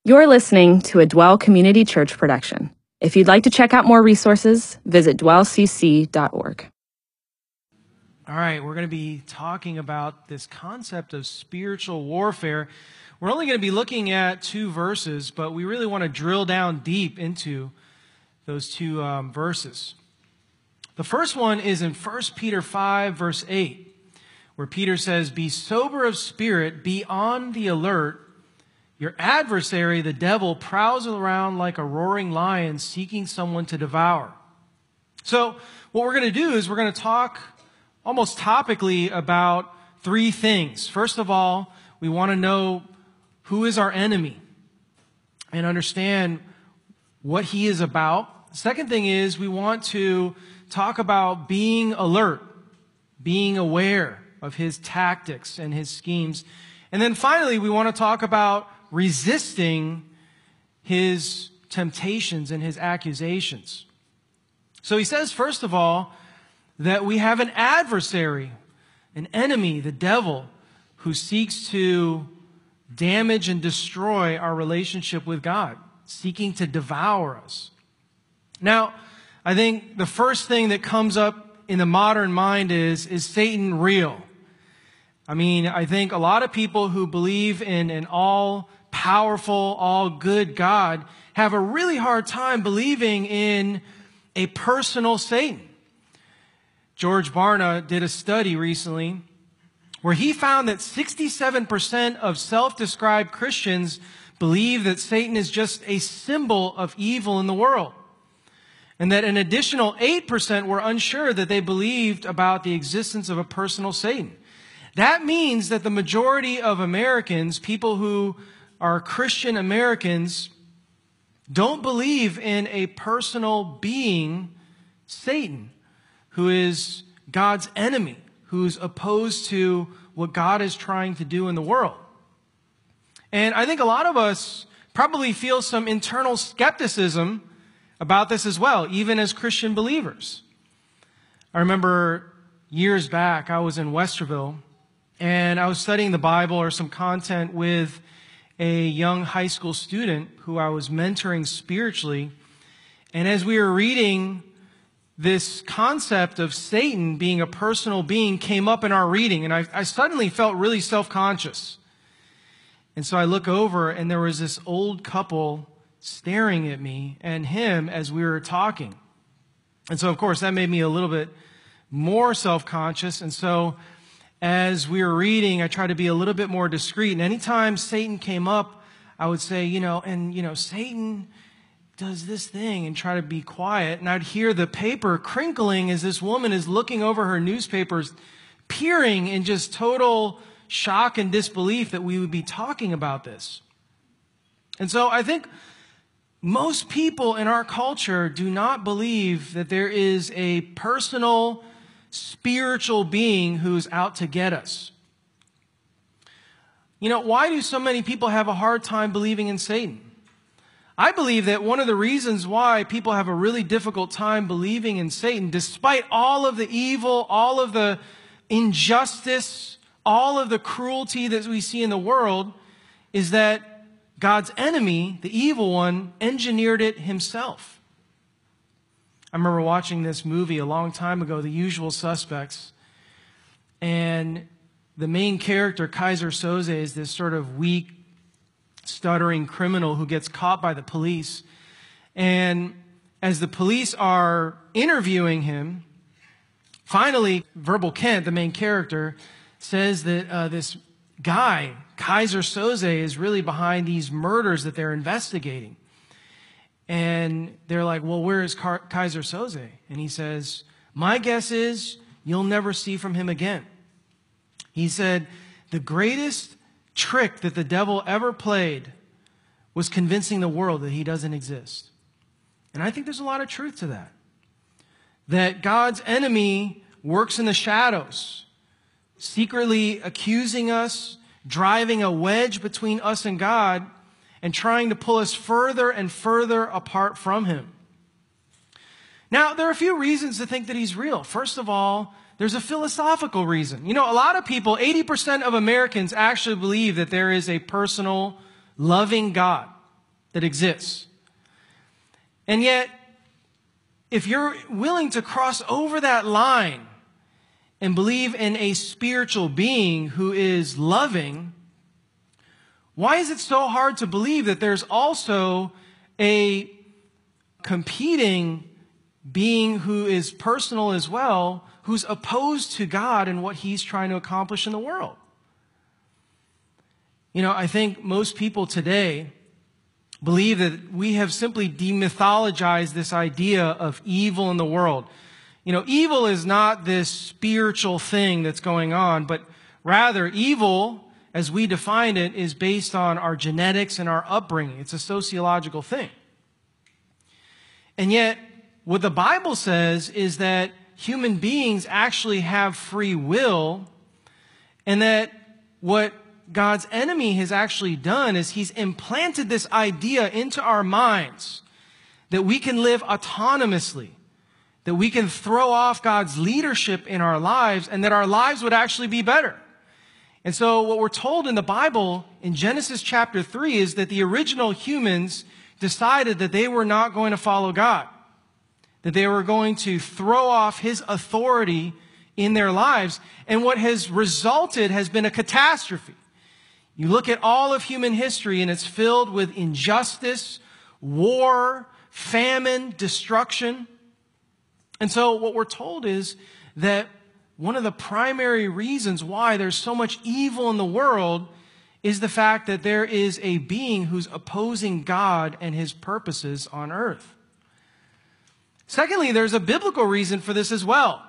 You're listening to a Dwell Community Church production. If you'd like to check out more resources, visit dwellcc.org. All right, we're going to be talking about this concept of spiritual warfare. We're only going to be looking at 2 verses, but we really want to drill down deep into those 2 verses. The first one is in 1 Peter 5, verse 8, where Peter says, "Be sober of spirit, be on the alert. Your adversary, the devil, prowls around like a roaring lion seeking someone to devour." So what we're going to do is we're going to talk almost topically about 3 things. First of all, we want to know who is our enemy and understand what he is about. Second thing is we want to talk about being alert, being aware of his tactics and his schemes. And then finally, we want to talk about resisting his temptations and his accusations. So he says, first of all, that we have an adversary, an enemy, the devil, who seeks to damage and destroy our relationship with God, seeking to devour us. Now, I think the first thing that comes up in the modern mind is Satan real? I mean, I think a lot of people who believe in an all-powerful, all-good God have a really hard time believing in a personal Satan. George Barna did a study recently where he found that 67% of self-described Christians believe that Satan is just a symbol of evil in the world, and that an additional 8% were unsure that they believed about the existence of a personal Satan. That means that the majority of Americans, people who are Christian Americans, don't believe in a personal being, Satan, who is God's enemy, who's opposed to what God is trying to do in the world. And I think a lot of us probably feel some internal skepticism about this as well, even as Christian believers. I remember years back, I was in Westerville, and I was studying the Bible or some content with a young high school student who I was mentoring spiritually. And as we were reading, this concept of Satan being a personal being came up in our reading, and I suddenly felt really self-conscious. And so I look over, and there was this old couple staring at me and him as we were talking. And so, of course, that made me a little bit more self-conscious. And so as we were reading, I tried to be a little bit more discreet. And anytime Satan came up, I would say, Satan does this thing, and try to be quiet. And I'd hear the paper crinkling as this woman is looking over her newspapers, peering in just total shock and disbelief that we would be talking about this. And so I think most people in our culture do not believe that there is a personal, spiritual being who's out to get us. Why do so many people have a hard time believing in Satan? I believe that one of the reasons why people have a really difficult time believing in Satan, despite all of the evil, all of the injustice, all of the cruelty that we see in the world, is that God's enemy, the evil one, engineered it himself. I remember watching this movie a long time ago, The Usual Suspects, and the main character, Kaiser Soze, is this sort of weak, stuttering criminal who gets caught by the police. And as the police are interviewing him, finally, Verbal Kent, the main character, says that this guy, Kaiser Soze, is really behind these murders that they're investigating. And they're like, well, where is Kaiser Soze? And he says, my guess is you'll never see from him again. He said, the greatest trick that the devil ever played was convincing the world that he doesn't exist. And I think there's a lot of truth to that. That God's enemy works in the shadows, secretly accusing us, driving a wedge between us and God, and trying to pull us further and further apart from him. Now, there are a few reasons to think that he's real. First of all, there's a philosophical reason. A lot of people, 80% of Americans actually believe that there is a personal, loving God. that exists. And yet, if you're willing to cross over that line and believe in a spiritual being who is loving, why is it so hard to believe that there's also a competing being who is personal as well, who's opposed to God and what he's trying to accomplish in the world? I think most people today believe that we have simply demythologized this idea of evil in the world. Evil is not this spiritual thing that's going on, but rather evil, as we define it, is based on our genetics and our upbringing. It's a sociological thing. And yet, what the Bible says is that human beings actually have free will, and that what God's enemy has actually done is he's implanted this idea into our minds that we can live autonomously, that we can throw off God's leadership in our lives, and that our lives would actually be better. And so what we're told in the Bible in Genesis chapter 3 is that the original humans decided that they were not going to follow God, that they were going to throw off his authority in their lives. And what has resulted has been a catastrophe. You look at all of human history and it's filled with injustice, war, famine, destruction. And so what we're told is that one of the primary reasons why there's so much evil in the world is the fact that there is a being who's opposing God and his purposes on earth. Secondly, there's a biblical reason for this as well.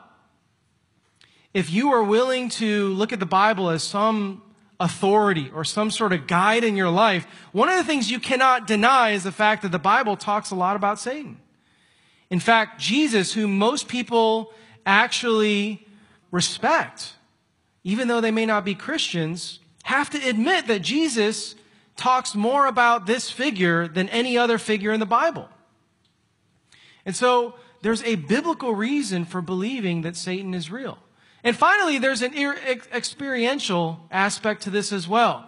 If you are willing to look at the Bible as some authority or some sort of guide in your life, one of the things you cannot deny is the fact that the Bible talks a lot about Satan. In fact, Jesus, whom most people actually respect, even though they may not be Christians, have to admit that Jesus talks more about this figure than any other figure in the Bible. And so there's a biblical reason for believing that Satan is real. And finally, there's an experiential aspect to this as well.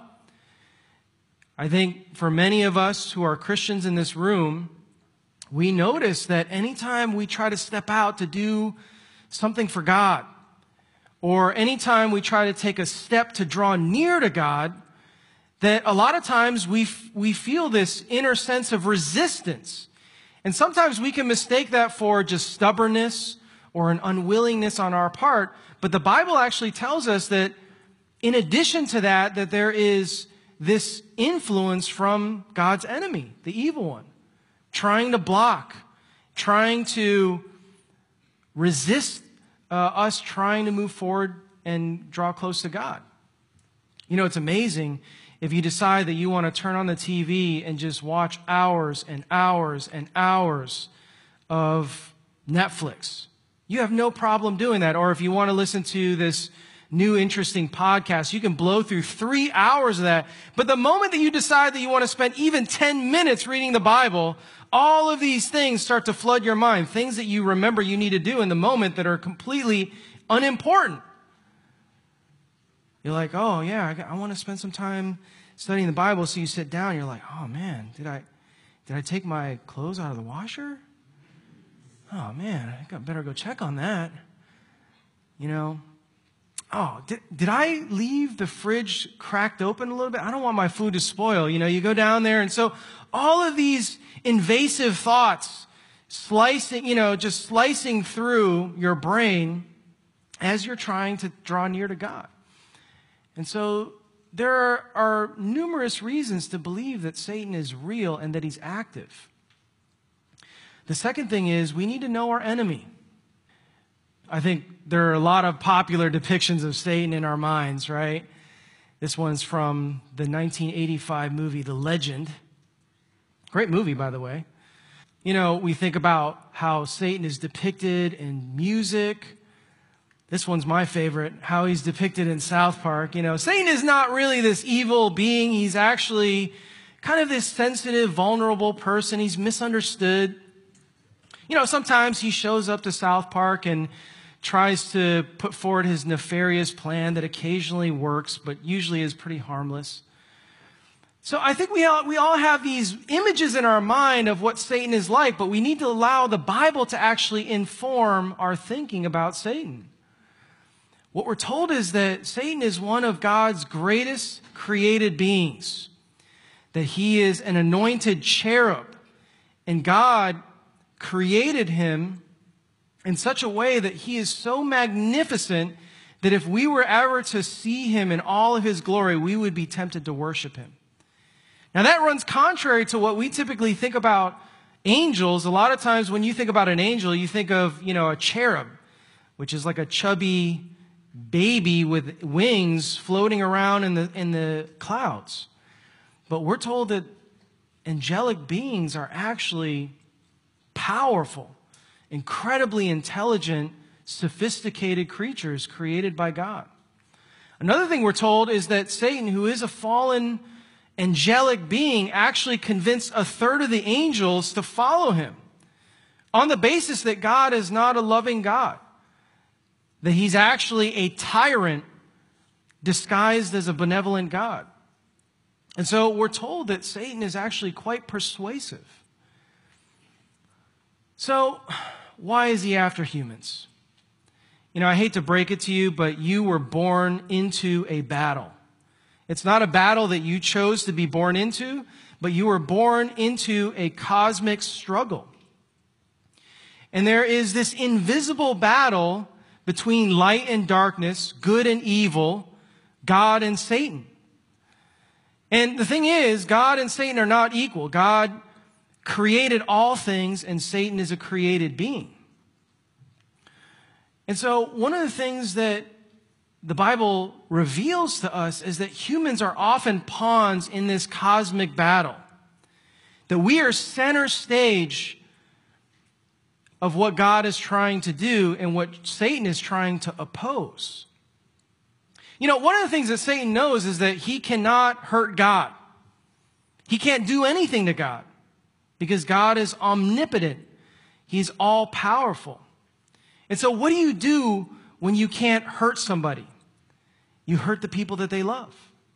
I think for many of us who are Christians in this room, we notice that anytime we try to step out to do something for God, or anytime we try to take a step to draw near to God, that a lot of times we feel this inner sense of resistance. And sometimes we can mistake that for just stubbornness or an unwillingness on our part. But the Bible actually tells us that in addition to that, that there is this influence from God's enemy, the evil one, trying to block, trying to resist us trying to move forward and draw close to God. It's amazing if you decide that you want to turn on the TV and just watch hours and hours and hours of Netflix. You have no problem doing that. Or if you want to listen to this new interesting podcast, you can blow through 3 hours of that. But the moment that you decide that you want to spend even 10 minutes reading the Bible, all of these things start to flood your mind, things that you remember you need to do in the moment that are completely unimportant. You're like, oh yeah, I want to spend some time studying the Bible. So you sit down, you're like, oh man, did I take my clothes out of the washer? Oh man, I think I better go check on that. Oh, did I leave the fridge cracked open a little bit? I don't want my food to spoil. You go down there. And so all of these invasive thoughts just slicing through your brain as you're trying to draw near to God. And so there are numerous reasons to believe that Satan is real and that he's active. The second thing is we need to know our enemy. I think there are a lot of popular depictions of Satan in our minds, right? This one's from the 1985 movie, The Legend. Great movie, by the way. We think about how Satan is depicted in music. This one's my favorite, how he's depicted in South Park. Satan is not really this evil being. He's actually kind of this sensitive, vulnerable person. He's misunderstood. Sometimes he shows up to South Park and tries to put forward his nefarious plan that occasionally works, but usually is pretty harmless. So I think we all have these images in our mind of what Satan is like, but we need to allow the Bible to actually inform our thinking about Satan. What we're told is that Satan is one of God's greatest created beings, that he is an anointed cherub, and God created him in such a way that he is so magnificent that if we were ever to see him in all of his glory, we would be tempted to worship him. Now that runs contrary to what we typically think about angels. A lot of times when you think about an angel, you think of, a cherub, which is like a chubby baby with wings floating around in the clouds. But we're told that angelic beings are actually powerful, incredibly intelligent, sophisticated creatures created by God. Another thing we're told is that Satan, who is a fallen angelic being, actually convinced a third of the angels to follow him on the basis that God is not a loving God, that he's actually a tyrant disguised as a benevolent God. And so we're told that Satan is actually quite persuasive. So why is he after humans? I hate to break it to you, but you were born into a battle. It's not a battle that you chose to be born into, but you were born into a cosmic struggle. And there is this invisible battle between light and darkness, good and evil, God and Satan. And the thing is, God and Satan are not equal. God created all things, and Satan is a created being. And so one of the things that the Bible reveals to us is that humans are often pawns in this cosmic battle. That we are center stage of what God is trying to do and what Satan is trying to oppose. One of the things that Satan knows is that he cannot hurt God. He can't do anything to God because God is omnipotent. He's all powerful. And so what do you do when you can't hurt somebody? You hurt the people that they love.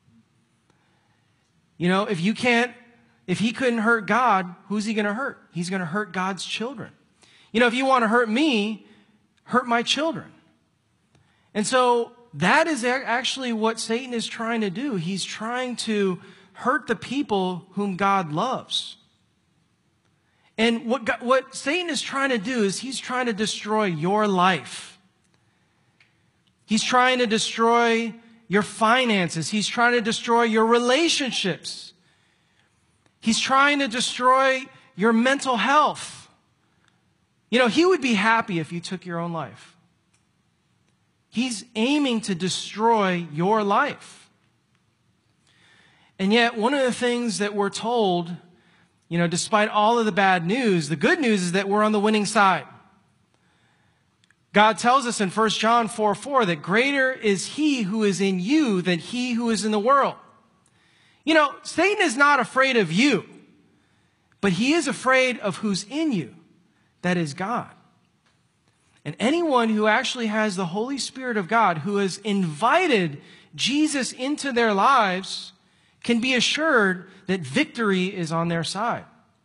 If he couldn't hurt God, who's he going to hurt? He's going to hurt God's children. If you want to hurt me, hurt my children. And so that is actually what Satan is trying to do. He's trying to hurt the people whom God loves. And what Satan is trying to do is he's trying to destroy your life. He's trying to destroy your finances. He's trying to destroy your relationships. He's trying to destroy your mental health. He would be happy if you took your own life. He's aiming to destroy your life. And yet, one of the things that we're told, despite all of the bad news, the good news is that we're on the winning side. God tells us in 1 John 4:4 that greater is he who is in you than he who is in the world. Satan is not afraid of you, but he is afraid of who's in you. That is God. And anyone who actually has the Holy Spirit of God, who has invited Jesus into their lives, can be assured that victory is on their side.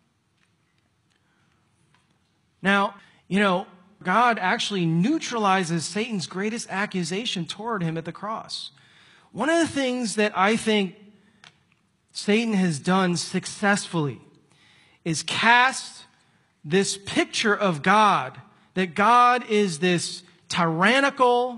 Now, God actually neutralizes Satan's greatest accusation toward him at the cross. One of the things that I think Satan has done successfully is cast this picture of God, that God is this tyrannical,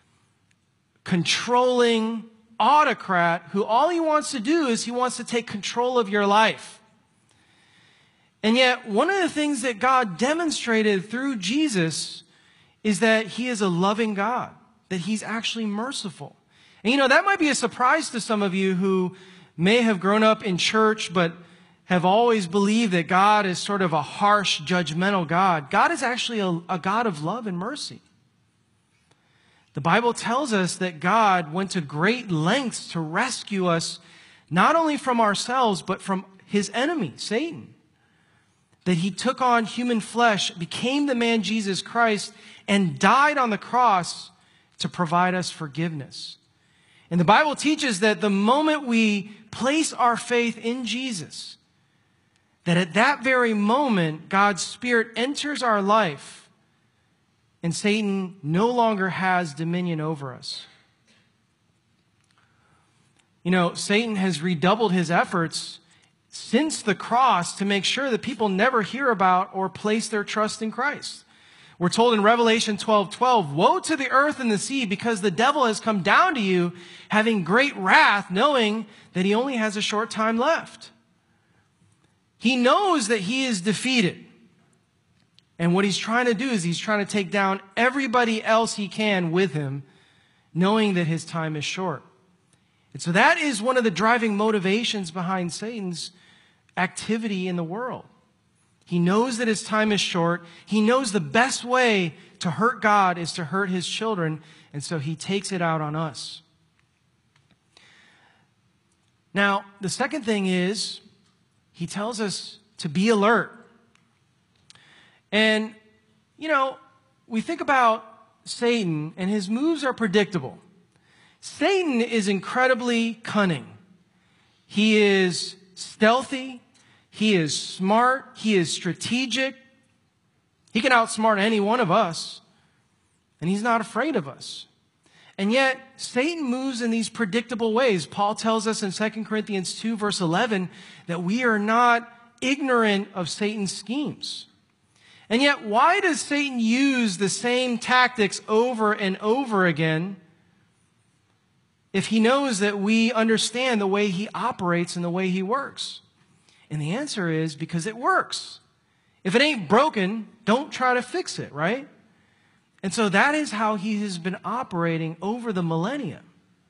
controlling autocrat who all he wants to do is he wants to take control of your life. And yet, one of the things that God demonstrated through Jesus is that he is a loving God, that he's actually merciful. And that might be a surprise to some of you who may have grown up in church but have always believed that God is sort of a harsh, judgmental God. God is actually a God of love and mercy. The Bible tells us that God went to great lengths to rescue us, not only from ourselves, but from his enemy, Satan. That he took on human flesh, became the man Jesus Christ, and died on the cross to provide us forgiveness. And the Bible teaches that the moment we place our faith in Jesus, that at that very moment, God's Spirit enters our life and Satan no longer has dominion over us. You know, Satan has redoubled his efforts since the cross to make sure that people never hear about or place their trust in Christ. We're told in Revelation 12:12, "Woe to the earth and the sea, because the devil has come down to you, having great wrath, knowing that he only has a short time left." He knows that he is defeated. And what he's trying to do is he's trying to take down everybody else he can with him, knowing that his time is short. And so that is one of the driving motivations behind Satan's activity in the world. He knows that his time is short. He knows the best way to hurt God is to hurt his children, and so he takes it out on us. Now, the second thing is, he tells us to be alert. And, you know, we think about Satan, and his moves are predictable. Satan is incredibly cunning. He is stealthy. He is smart. He is strategic. He can outsmart any one of us. And he's not afraid of us. And yet, Satan moves in these predictable ways. Paul tells us in 2 Corinthians 2, verse 11, that we are not ignorant of Satan's schemes. And yet, why does Satan use the same tactics over and over again if he knows that we understand the way he operates and the way he works? And the answer is because it works. If it ain't broken, don't try to fix it, right? And so that is how he has been operating over the millennia.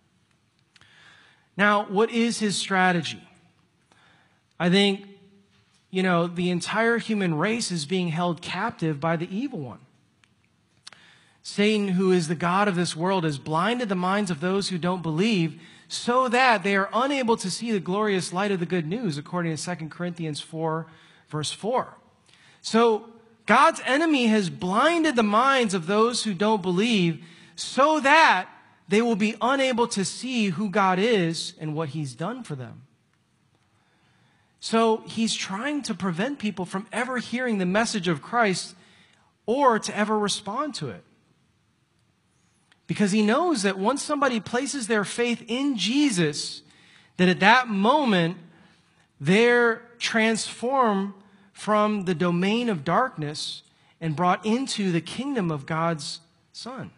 Now, what is his strategy? I think, you know, the entire human race is being held captive by the evil one. Satan, who is the god of this world, has blinded the minds of those who don't believe so that they are unable to see the glorious light of the good news, according to 2 Corinthians 4, verse 4. So God's enemy has blinded the minds of those who don't believe so that they will be unable to see who God is and what he's done for them. So he's trying to prevent people from ever hearing the message of Christ or to ever respond to it. Because he knows that once somebody places their faith in Jesus, that at that moment, they're transformed from the domain of darkness and brought into the kingdom of God's Son.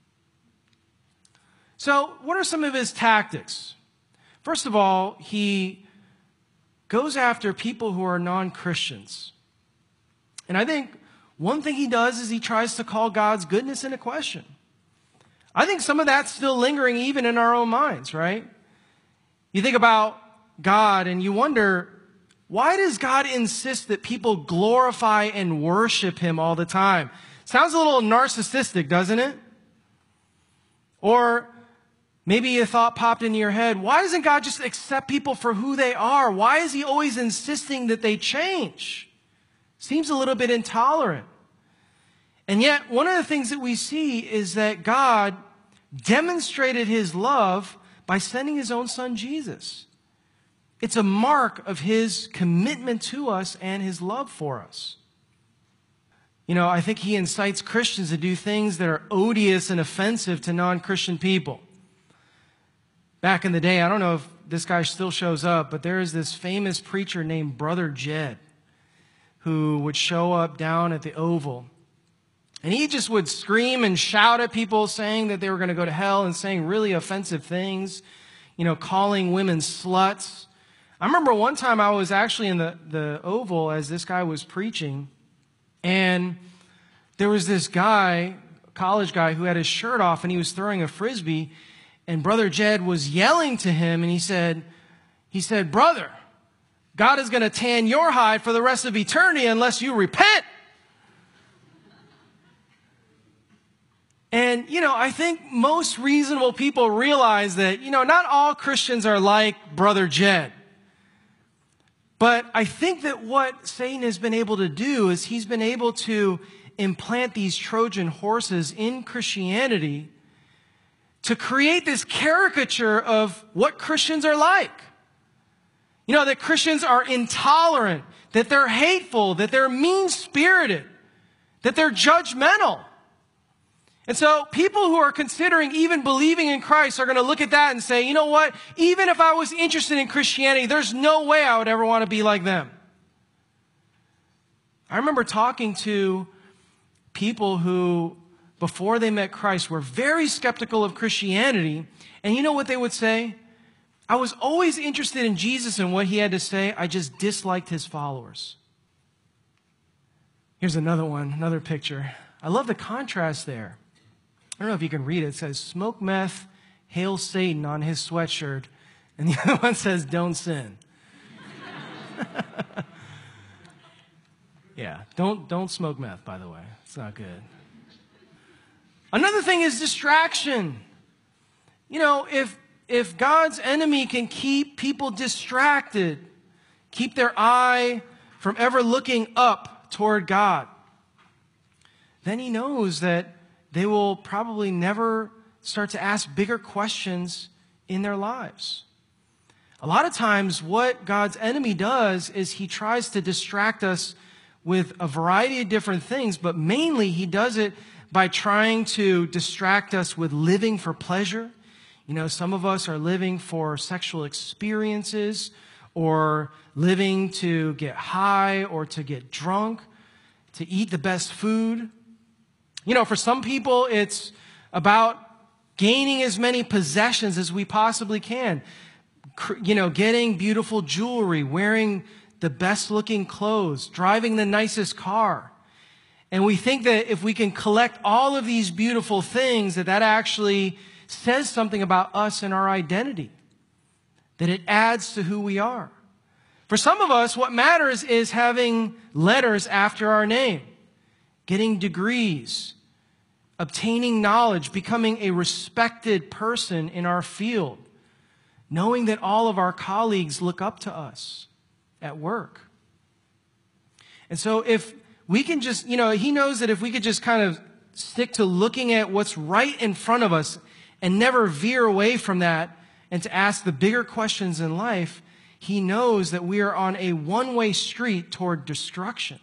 So, what are some of his tactics? First of all, he goes after people who are non-Christians. And I think one thing he does is he tries to call God's goodness into question. I think some of that's still lingering even in our own minds, right? You think about God and you wonder, why does God insist that people glorify and worship him all the time? Sounds a little narcissistic, doesn't it? Or maybe a thought popped into your head, why doesn't God just accept people for who they are? Why is he always insisting that they change? Seems a little bit intolerant. And yet, one of the things that we see is that God demonstrated his love by sending his own son, Jesus. It's a mark of his commitment to us and his love for us. You know, I think he incites Christians to do things that are odious and offensive to non-Christian people. Back in the day, I don't know if this guy still shows up, but there is this famous preacher named Brother Jed who would show up down at the Oval. And he just would scream and shout at people saying that they were going to go to hell and saying really offensive things, you know, calling women sluts. I remember one time I was actually in the Oval as this guy was preaching, and there was this guy, a college guy, who had his shirt off and he was throwing a frisbee, and Brother Jed was yelling to him, and he said, "Brother, God is going to tan your hide for the rest of eternity unless you repent." And, you know, I think most reasonable people realize that, you know, not all Christians are like Brother Jed. But I think that what Satan has been able to do is he's been able to implant these Trojan horses in Christianity to create this caricature of what Christians are like. You know, that Christians are intolerant, that they're hateful, that they're mean-spirited, that they're judgmental. And so people who are considering even believing in Christ are going to look at that and say, you know what? Even if I was interested in Christianity, there's no way I would ever want to be like them. I remember talking to people who, before they met Christ, were very skeptical of Christianity. And you know what they would say? I was always interested in Jesus and what he had to say. I just disliked his followers. Here's another one, another picture. I love the contrast there. I don't know if you can read it. It says, smoke meth, hail Satan on his sweatshirt. And the other one says, don't sin. Yeah, don't smoke meth, by the way. It's not good. Another thing is distraction. You know, if God's enemy can keep people distracted, keep their eye from ever looking up toward God, then he knows that they will probably never start to ask bigger questions in their lives. A lot of times what God's enemy does is he tries to distract us with a variety of different things, but mainly he does it by trying to distract us with living for pleasure. You know, some of us are living for sexual experiences, or living to get high or to get drunk, to eat the best food. You know, for some people, it's about gaining as many possessions as we possibly can. You know, getting beautiful jewelry, wearing the best looking clothes, driving the nicest car. And we think that if we can collect all of these beautiful things, that actually says something about us and our identity, that it adds to who we are. For some of us, what matters is having letters after our name, getting degrees, obtaining knowledge, becoming a respected person in our field, knowing that all of our colleagues look up to us at work. And so if we can just, you know, he knows that if we could just kind of stick to looking at what's right in front of us and never veer away from that and to ask the bigger questions in life, he knows that we are on a one-way street toward destruction.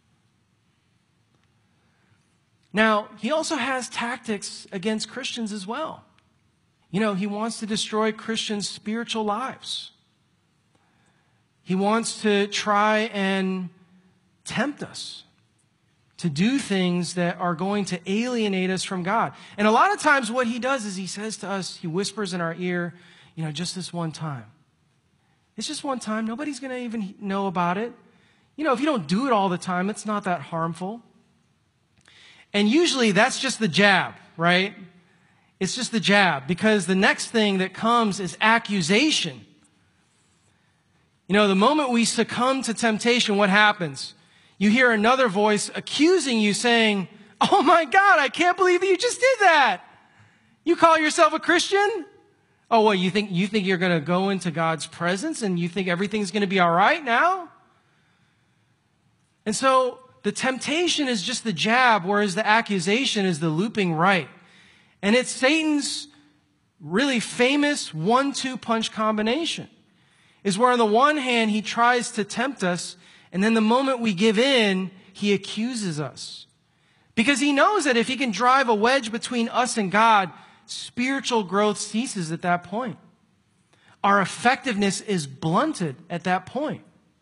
Now, he also has tactics against Christians as well. You know, he wants to destroy Christians' spiritual lives. He wants to try and tempt us to do things that are going to alienate us from God. And a lot of times what he does is he says to us, he whispers in our ear, you know, just this one time. It's just one time. Nobody's going to even know about it. You know, if you don't do it all the time, it's not that harmful. And usually that's just the jab, right? It's just the jab, because the next thing that comes is accusation. You know, the moment we succumb to temptation, what happens? You hear another voice accusing you, saying, oh my God, I can't believe that you just did that. You call yourself a Christian? Oh, what, you think you're going to go into God's presence and you think everything's going to be all right now? And so the temptation is just the jab, whereas the accusation is the looping right. And it's Satan's really famous 1-2 punch combination, is where on the one hand, he tries to tempt us, and then the moment we give in, he accuses us. Because he knows that if he can drive a wedge between us and God, spiritual growth ceases at that point. Our effectiveness is blunted at that point.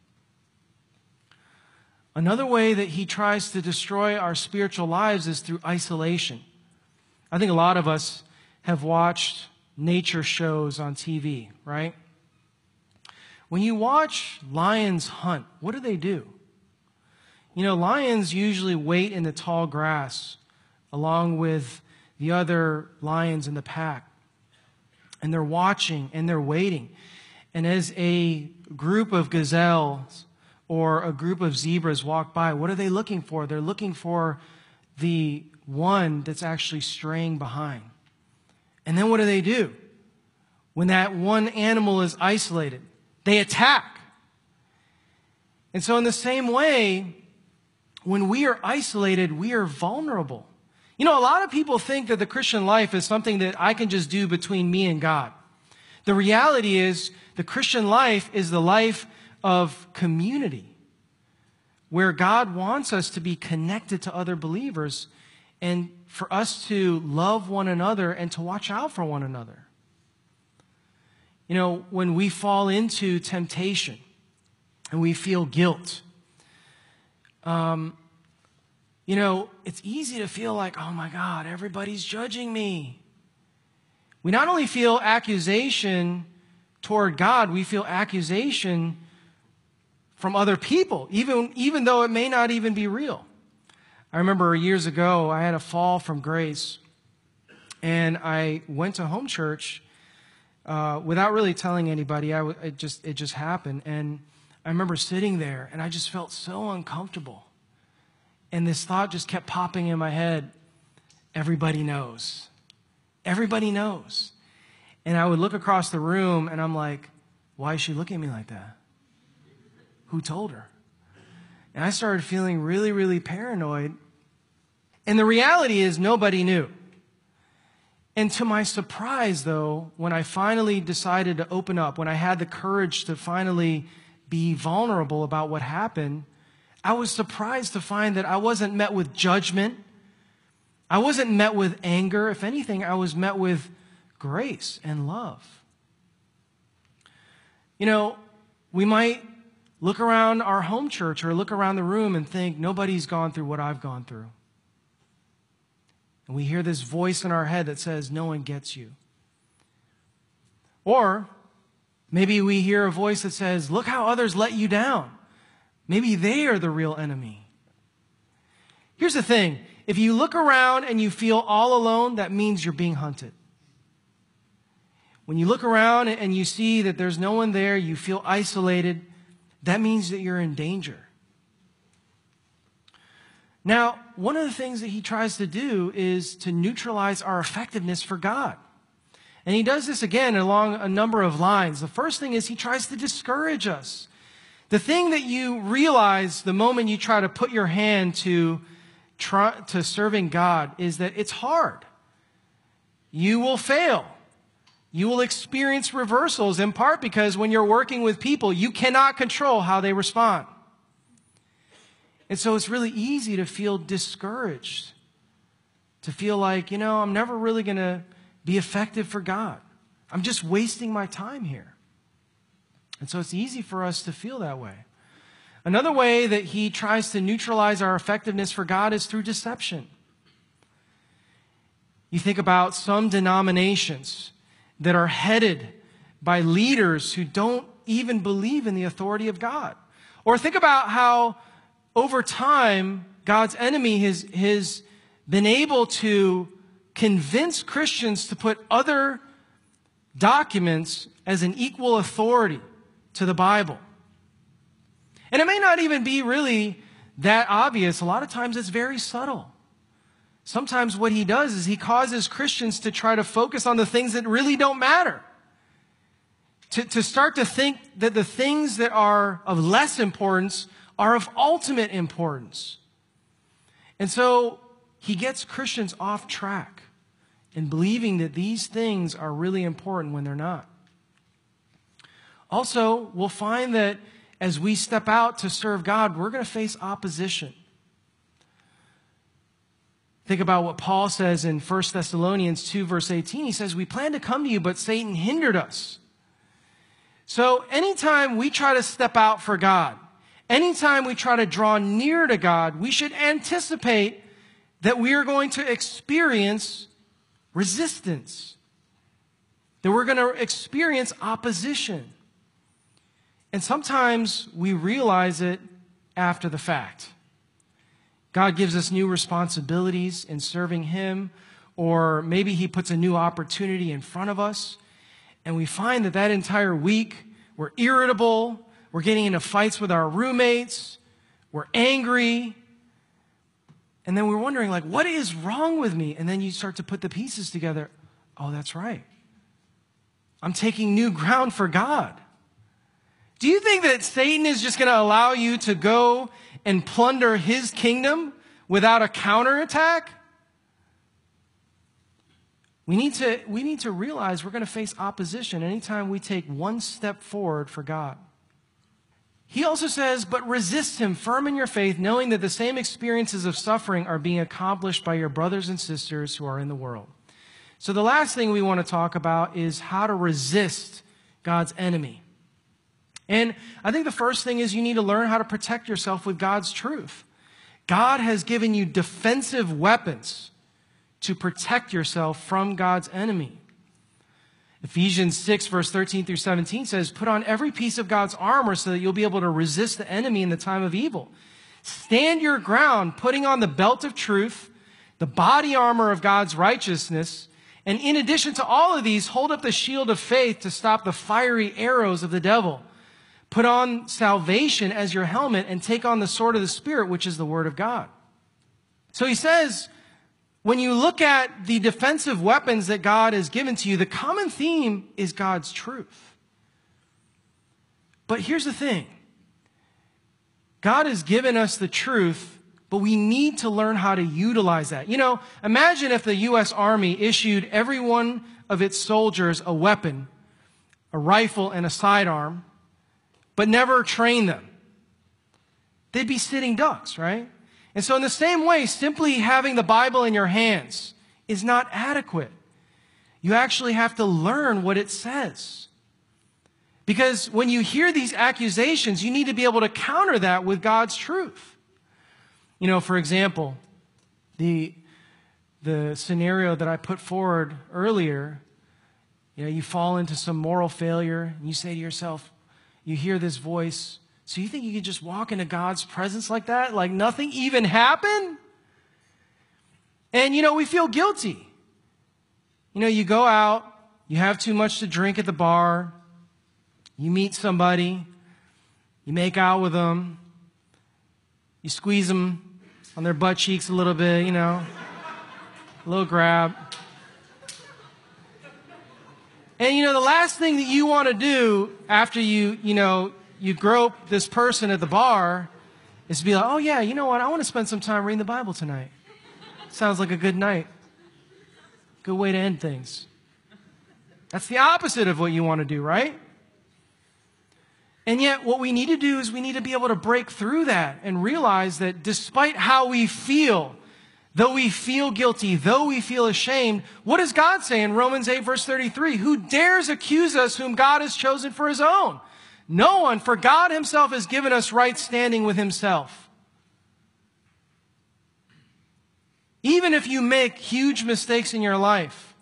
Another way that he tries to destroy our spiritual lives is through isolation. I think a lot of us have watched nature shows on TV, right? When you watch lions hunt, what do? You know, lions usually wait in the tall grass along with the other lions in the pack. And they're watching and they're waiting. And as a group of gazelles or a group of zebras walk by, what are they looking for? They're looking for the one that's actually straying behind. And then what do? When that one animal is isolated, they attack. And so in the same way, when we are isolated, we are vulnerable. You know, a lot of people think that the Christian life is something that I can just do between me and God. The reality is the Christian life is the life of community, where God wants us to be connected to other believers and for us to love one another and to watch out for one another. You know, when we fall into temptation and we feel guilt, you know, it's easy to feel like, oh my God, everybody's judging me. We not only feel accusation toward God, we feel accusation from other people, even though it may not even be real. I remember years ago, I had a fall from grace, and I went to home church without really telling anybody. It just happened, and I remember sitting there, and I just felt so uncomfortable. And this thought just kept popping in my head. Everybody knows. Everybody knows. And I would look across the room and I'm like, why is she looking at me like that? Who told her? And I started feeling really, really paranoid. And the reality is nobody knew. And to my surprise, though, when I finally decided to open up, when I had the courage to finally be vulnerable about what happened, I was surprised to find that I wasn't met with judgment. I wasn't met with anger. If anything, I was met with grace and love. You know, we might look around our home church or look around the room and think, nobody's gone through what I've gone through. And we hear this voice in our head that says, no one gets you. Or maybe we hear a voice that says, look how others let you down. Maybe they are the real enemy. Here's the thing. If you look around and you feel all alone, that means you're being hunted. When you look around and you see that there's no one there, you feel isolated, that means that you're in danger. Now, one of the things that he tries to do is to neutralize our effectiveness for God. And he does this again along a number of lines. The first thing is he tries to discourage us. The thing that you realize the moment you try to put your hand to serving God is that it's hard. You will fail. You will experience reversals, in part because when you're working with people, you cannot control how they respond. And so it's really easy to feel discouraged, to feel like, you know, I'm never really going to be effective for God. I'm just wasting my time here. And so it's easy for us to feel that way. Another way that he tries to neutralize our effectiveness for God is through deception. You think about some denominations that are headed by leaders who don't even believe in the authority of God. Or think about how over time God's enemy has been able to convince Christians to put other documents as an equal authority to the Bible. And it may not even be really that obvious. A lot of times it's very subtle. Sometimes what he does is he causes Christians to try to focus on the things that really don't matter. To start to think that the things that are of less importance are of ultimate importance. And so he gets Christians off track in believing that these things are really important when they're not. Also, we'll find that as we step out to serve God, we're going to face opposition. Think about what Paul says in 1 Thessalonians 2, verse 18. He says, we planned to come to you, but Satan hindered us. So anytime we try to step out for God, anytime we try to draw near to God, we should anticipate that we are going to experience resistance, that we're going to experience opposition. And sometimes we realize it after the fact. God gives us new responsibilities in serving Him, or maybe He puts a new opportunity in front of us, and we find that entire week we're irritable, we're getting into fights with our roommates, we're angry, and then we're wondering, like, what is wrong with me? And then you start to put the pieces together. Oh, that's right. I'm taking new ground for God. Do you think that Satan is just going to allow you to go and plunder his kingdom without a counterattack? We need to realize we're going to face opposition anytime we take one step forward for God. He also says, but resist him firm in your faith, knowing that the same experiences of suffering are being accomplished by your brothers and sisters who are in the world. So the last thing we want to talk about is how to resist God's enemy. And I think the first thing is you need to learn how to protect yourself with God's truth. God has given you defensive weapons to protect yourself from God's enemy. Ephesians 6, verse 13 through 17 says, put on every piece of God's armor so that you'll be able to resist the enemy in the time of evil. Stand your ground, putting on the belt of truth, the body armor of God's righteousness, and in addition to all of these, hold up the shield of faith to stop the fiery arrows of the devil. Put on salvation as your helmet and take on the sword of the Spirit, which is the Word of God. So he says, when you look at the defensive weapons that God has given to you, the common theme is God's truth. But here's the thing. God has given us the truth, but we need to learn how to utilize that. You know, imagine if the U.S. Army issued every one of its soldiers a weapon, a rifle and a sidearm, but never trained them. They'd be sitting ducks, right? And so in the same way, simply having the Bible in your hands is not adequate. You actually have to learn what it says. Because when you hear these accusations, you need to be able to counter that with God's truth. You know, for example, the scenario that I put forward earlier, you know, you fall into some moral failure and you say to yourself, you hear this voice, so you think you could just walk into God's presence like that? Like nothing even happened? And, you know, we feel guilty. You know, you go out, you have too much to drink at the bar, you meet somebody, you make out with them, you squeeze them on their butt cheeks a little bit, you know, a little grab. And, you know, the last thing that you want to do after you grope this person at the bar is to be like, oh yeah, you know what? I want to spend some time reading the Bible tonight. Sounds like a good night. Good way to end things. That's the opposite of what you want to do, right? And yet what we need to do is we need to be able to break through that and realize that despite how we feel, though we feel guilty, though we feel ashamed, what does God say in Romans 8, verse 33? Who dares accuse us whom God has chosen for his own? No one, for God himself has given us right standing with himself. Even if you make huge mistakes in your life,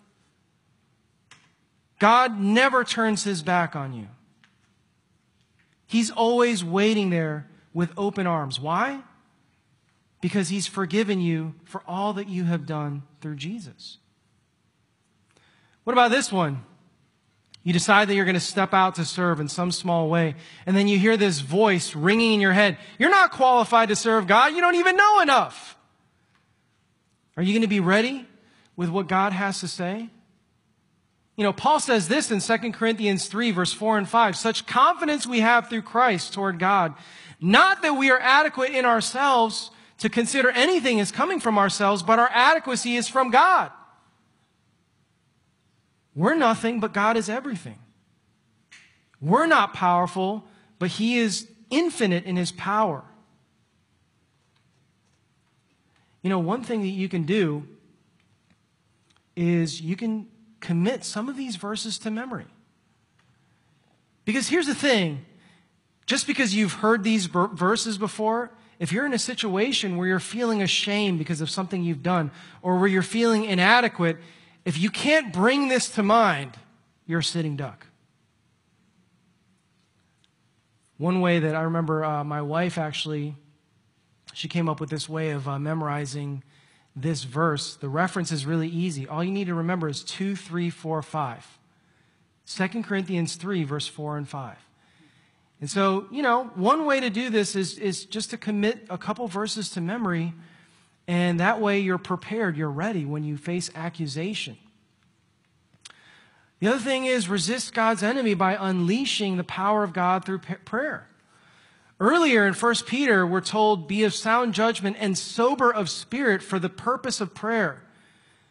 God never turns his back on you. He's always waiting there with open arms. Why? Because he's forgiven you for all that you have done through Jesus. What about this one? You decide that you're going to step out to serve in some small way, and then you hear this voice ringing in your head. You're not qualified to serve God. You don't even know enough. Are you going to be ready with what God has to say? You know, Paul says this in 2 Corinthians 3, verse 4 and 5. Such confidence we have through Christ toward God. Not that we are adequate in ourselves to consider anything as coming from ourselves, but our adequacy is from God. We're nothing, but God is everything. We're not powerful, but he is infinite in his power. You know, one thing that you can do is you can commit some of these verses to memory. Because here's the thing, just because you've heard these verses before, if you're in a situation where you're feeling ashamed because of something you've done, or where you're feeling inadequate, if you can't bring this to mind, you're a sitting duck. One way that I remember my wife actually, she came up with this way of memorizing this verse. The reference is really easy. All you need to remember is 2, 3, 4, 5. 2 Corinthians 3, verse 4 and 5. And so, you know, one way to do this is just to commit a couple verses to memory, and that way you're prepared, you're ready when you face accusation. The other thing is resist God's enemy by unleashing the power of God through prayer. Earlier in 1 Peter, we're told, be of sound judgment and sober of spirit for the purpose of prayer.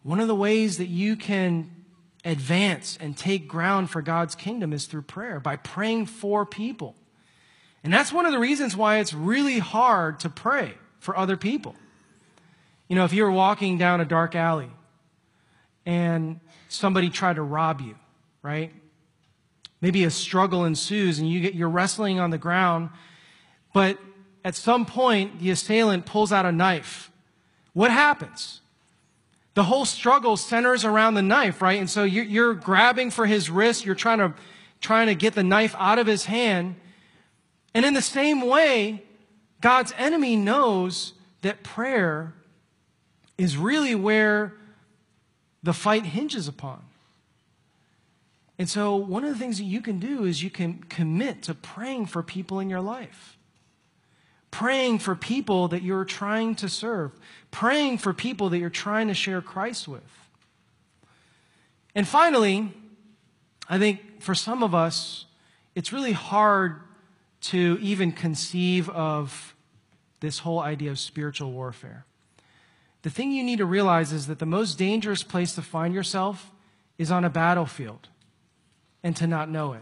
One of the ways that you can advance and take ground for God's kingdom is through prayer, by praying for people. And that's one of the reasons why it's really hard to pray for other people. You know, if you were walking down a dark alley and somebody tried to rob you, right? Maybe a struggle ensues and you're wrestling on the ground, but at some point the assailant pulls out a knife. What happens? The whole struggle centers around the knife, right? And so you're grabbing for his wrist, you're trying to get the knife out of his hand. And in the same way, God's enemy knows that prayer is really where the fight hinges upon. And so one of the things that you can do is you can commit to praying for people in your life. Praying for people that you're trying to serve. Praying for people that you're trying to share Christ with. And finally, I think for some of us, it's really hard to even conceive of this whole idea of spiritual warfare. The thing you need to realize is that the most dangerous place to find yourself is on a battlefield and to not know it.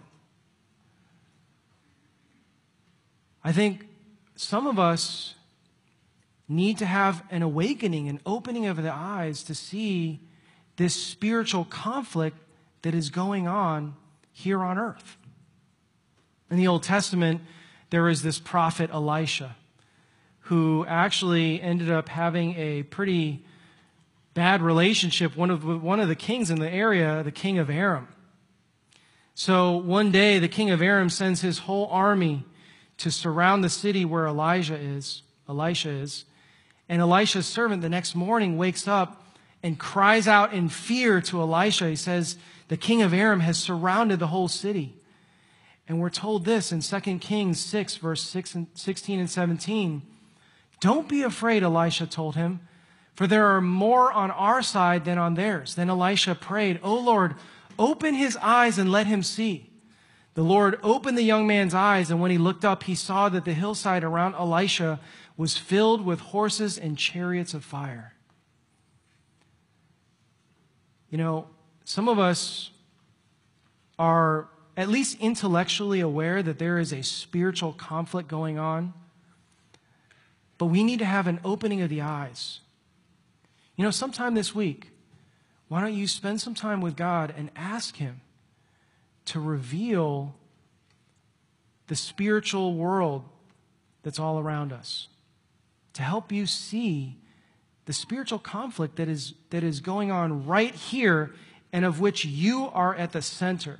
I think some of us need to have an awakening, an opening of the eyes to see this spiritual conflict that is going on here on earth. In the Old Testament, there is this prophet Elisha who actually ended up having a pretty bad relationship with one of the kings in the area, the king of Aram. So one day, the king of Aram sends his whole army to surround the city where Elisha is. And Elisha's servant the next morning wakes up and cries out in fear to Elisha. He says, the king of Aram has surrounded the whole city. And we're told this in 2 Kings 6, verse 16 and 17. Don't be afraid, Elisha told him, for there are more on our side than on theirs. Then Elisha prayed, O Lord, open his eyes and let him see. The Lord opened the young man's eyes, and when he looked up, he saw that the hillside around Elisha was filled with horses and chariots of fire. You know, some of us are at least intellectually aware that there is a spiritual conflict going on, but we need to have an opening of the eyes. You know, sometime this week, why don't you spend some time with God and ask Him to reveal the spiritual world that's all around us, to help you see the spiritual conflict that is going on right here and of which you are at the center.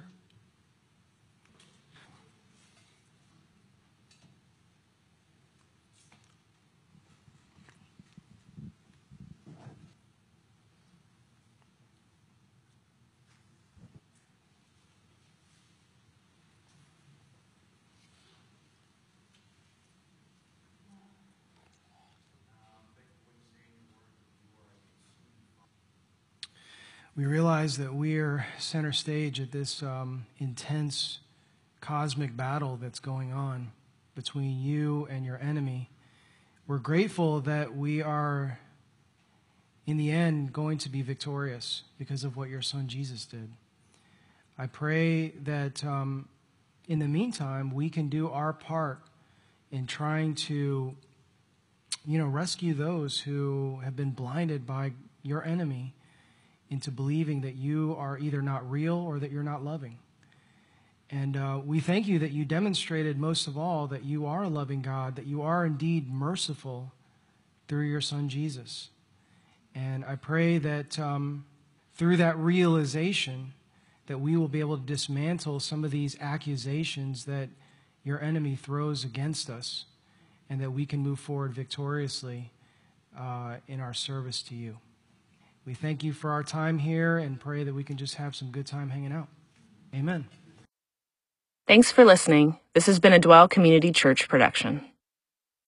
We realize that we're center stage at this intense cosmic battle that's going on between you and your enemy. We're grateful that we are, in the end, going to be victorious because of what your son Jesus did. I pray that in the meantime, we can do our part in trying to, rescue those who have been blinded by your enemy into believing that you are either not real or that you're not loving. And we thank you that you demonstrated most of all that you are a loving God, that you are indeed merciful through your son Jesus. And I pray that through that realization that we will be able to dismantle some of these accusations that your enemy throws against us, and that we can move forward victoriously in our service to you. We thank you for our time here and pray that we can just have some good time hanging out. Amen. Thanks for listening. This has been a Dwell Community Church production.